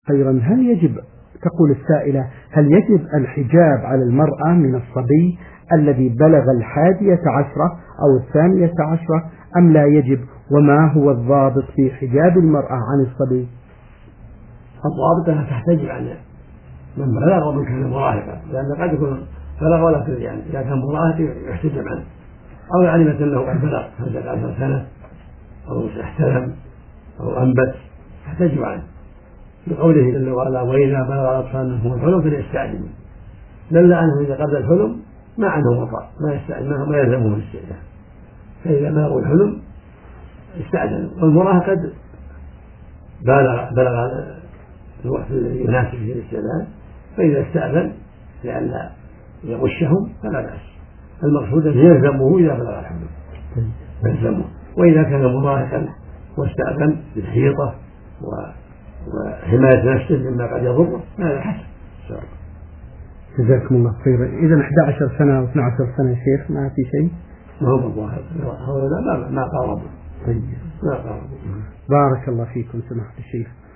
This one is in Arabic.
خيرا. هل يجب، تقول السائلة، هل يجب الحجاب على المرأة من الصبي الذي بلغ 11 أو 12 أم لا يجب؟ وما هو الضابط في حجاب المرأة عن الصبي؟ الضابط أنها تحتجب عن من بلغ ومن كان مراهقا، لأن قد يكون بلغ ولا تدري، يعني إذا كان مراهق يحتجب عنه، أو علمت أنه قد بلغ 15 سنة أو احتلم أو أنبت تحتجب عنه، بقوله جل وعلا: وإذا بلغ الأطفال منهم الحلم فليستعجلوا، دل أنه إذا قبل الحلم ما عنده وطأ، ما يلزمه الاستئذان، فإذا بلغوا الحلم استأذنوا. والمراهق قد بلغ الوقت الذي يناسب فيه الاستئذان، فإذا استأذن لئلا يغشهم فلا بأس. المقصود أن يلزمه إذا بلغ الحلم يلزمه، وإذا كان مراهقا واستأذن بالحيطة وحماية نفسه مما قد يضره هذا حسن. جزاكم الله خيرا. إذا 11 سنة أو 12 سنة شيخ ما في شيء؟ ما هو الظاهر هؤلاء ما قاربوا. طيب. ما قاربوا. بارك الله فيكم سماحة الشيخ.